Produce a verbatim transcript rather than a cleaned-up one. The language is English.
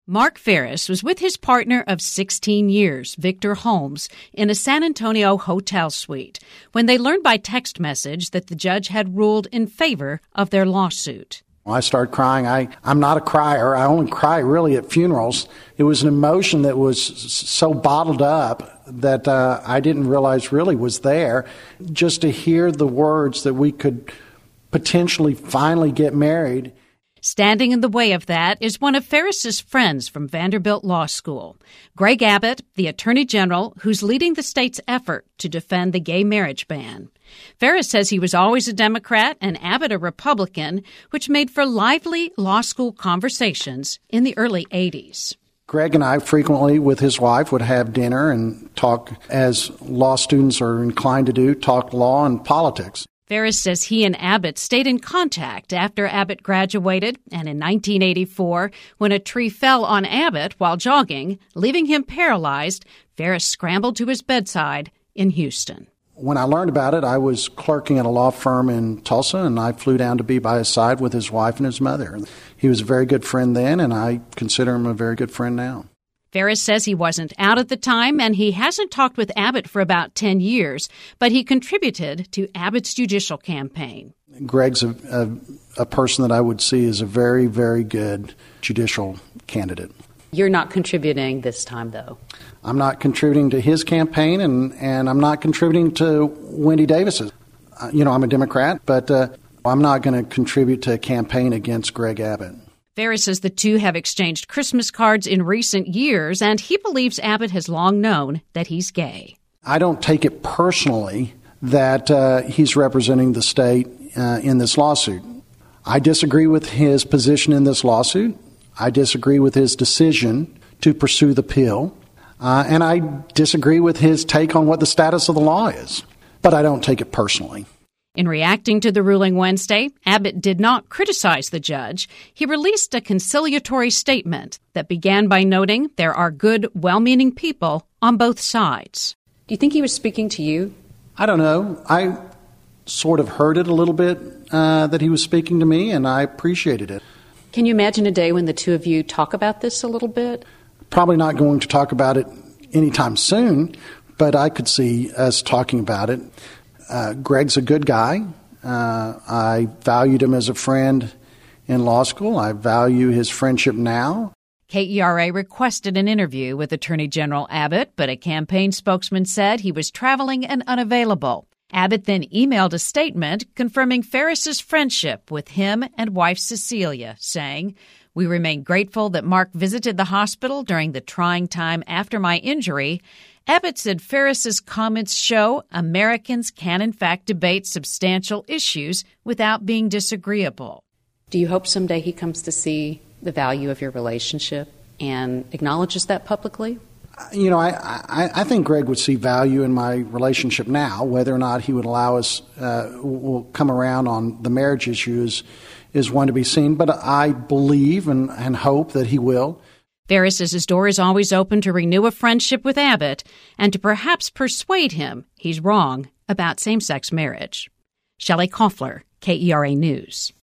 Mark Ferris was with his partner of sixteen years, Victor Holmes, in a San Antonio hotel suite when they learned by text message that the judge had ruled in favor of their lawsuit. I started crying. I, I'm not a crier. I only cry really at funerals. It was an emotion that was so bottled up that uh, I didn't realize really was there. Just to hear the words that we could potentially finally get married. Standing in the way of that is one of Ferris's friends from Vanderbilt Law School, Greg Abbott, the Attorney General, who's leading the state's effort to defend the gay marriage ban. Ferris says he was always a Democrat and Abbott a Republican, which made for lively law school conversations in the early eighties. Greg and I frequently, with his wife, would have dinner and talk, as law students are inclined to do, talk law and politics. Ferris says he and Abbott stayed in contact after Abbott graduated, and in nineteen eighty-four, when a tree fell on Abbott while jogging, leaving him paralyzed, Ferris scrambled to his bedside in Houston. When I learned about it, I was clerking at a law firm in Tulsa, and I flew down to be by his side with his wife and his mother. He was a very good friend then, and I consider him a very good friend now. Ferris says he wasn't out at the time, and he hasn't talked with Abbott for about ten years, but he contributed to Abbott's judicial campaign. Greg's a, a, a person that I would see as a very, very good judicial candidate. You're not contributing this time, though. I'm not contributing to his campaign, and, and I'm not contributing to Wendy Davis's. Uh, you know, I'm a Democrat, but uh, I'm not going to contribute to a campaign against Greg Abbott. Ferris says the two have exchanged Christmas cards in recent years, and he believes Abbott has long known that he's gay. I don't take it personally that uh, he's representing the state uh, in this lawsuit. I disagree with his position in this lawsuit. I disagree with his decision to pursue the pill. Uh, and I disagree with his take on what the status of the law is. But I don't take it personally. In reacting to the ruling Wednesday, Abbott did not criticize the judge. He released a conciliatory statement that began by noting there are good, well-meaning people on both sides. Do you think he was speaking to you? I don't know. I sort of heard it a little bit uh, that he was speaking to me, and I appreciated it. Can you imagine a day when the two of you talk about this a little bit? Probably not going to talk about it anytime soon, but I could see us talking about it. Uh, Greg's a good guy. Uh, I valued him as a friend in law school. I value his friendship now. K E R A requested an interview with Attorney General Abbott, but a campaign spokesman said he was traveling and unavailable. Abbott then emailed a statement confirming Ferris's friendship with him and wife Cecilia, saying, "We remain grateful that Mark visited the hospital during the trying time after my injury." Abbott said Ferris's comments show Americans can in fact debate substantial issues without being disagreeable. Do you hope someday he comes to see the value of your relationship and acknowledges that publicly? You know, I, I, I think Greg would see value in my relationship now. Whether or not he would allow us, uh, will come around on the marriage issues is one to be seen. But I believe and, and hope that he will. Ferris says his door is always open to renew a friendship with Abbott and to perhaps persuade him he's wrong about same-sex marriage. Shelley Koffler, K E R A News.